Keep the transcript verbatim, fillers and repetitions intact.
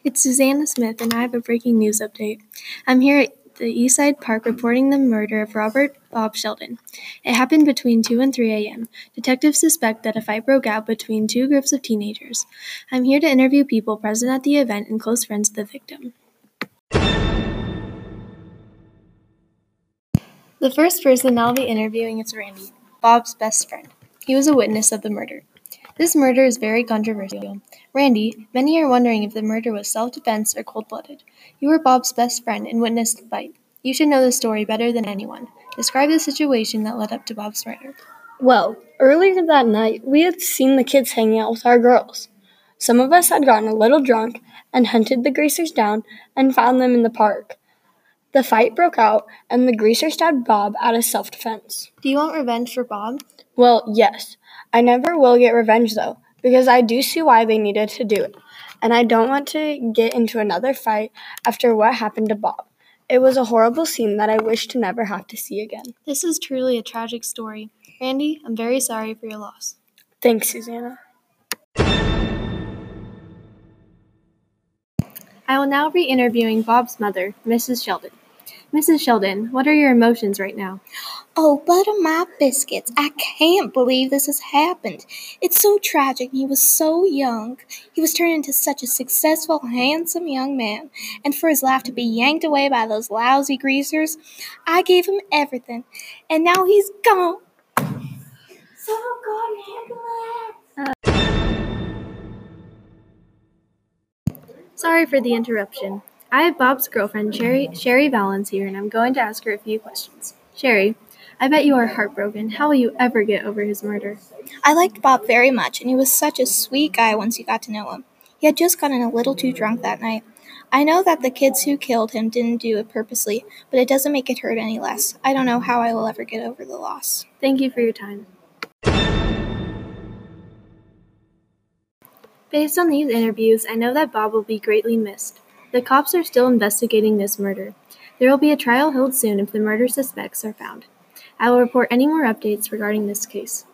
It's Susanna Smith, and I have a breaking news update. I'm here at the Eastside Park reporting the murder of Robert Bob Sheldon. It happened between two and three a.m. Detectives suspect that a fight broke out between two groups of teenagers. I'm here to interview people present at the event and close friends of the victim. The first person I'll be interviewing is Randy, Bob's best friend. He was a witness of the murder. This murder is very controversial. Randy, many are wondering if the murder was self-defense or cold-blooded. You were Bob's best friend and witnessed the fight. You should know the story better than anyone. Describe the situation that led up to Bob's murder. Well, earlier that night, we had seen the kids hanging out with our girls. Some of us had gotten a little drunk and hunted the greasers down and found them in the park. The fight broke out, and the greaser stabbed Bob out of self-defense. Do you want revenge for Bob? Well, yes. I never will get revenge, though, because I do see why they needed to do it, and I don't want to get into another fight after what happened to Bob. It was a horrible scene that I wish to never have to see again. This is truly a tragic story. Randy, I'm very sorry for your loss. Thanks, Susanna. I will now be interviewing Bob's mother, Missus Sheldon. Missus Sheldon, what are your emotions right now? Oh, butter my biscuits. I can't believe this has happened. It's so tragic. He was so young. He was turned into such a successful, handsome young man. And for his life to be yanked away by those lousy greasers, I gave him everything. And now he's gone. Someone call an ambulance. Sorry for the interruption. I have Bob's girlfriend, Sherry, Sherry Valens, here, and I'm going to ask her a few questions. Sherry, I bet you are heartbroken. How will you ever get over his murder? I liked Bob very much, and he was such a sweet guy once you got to know him. He had just gotten a little too drunk that night. I know that the kids who killed him didn't do it purposely, but it doesn't make it hurt any less. I don't know how I will ever get over the loss. Thank you for your time. Based on these interviews, I know that Bob will be greatly missed. The cops are still investigating this murder. There will be a trial held soon if the murder suspects are found. I will report any more updates regarding this case.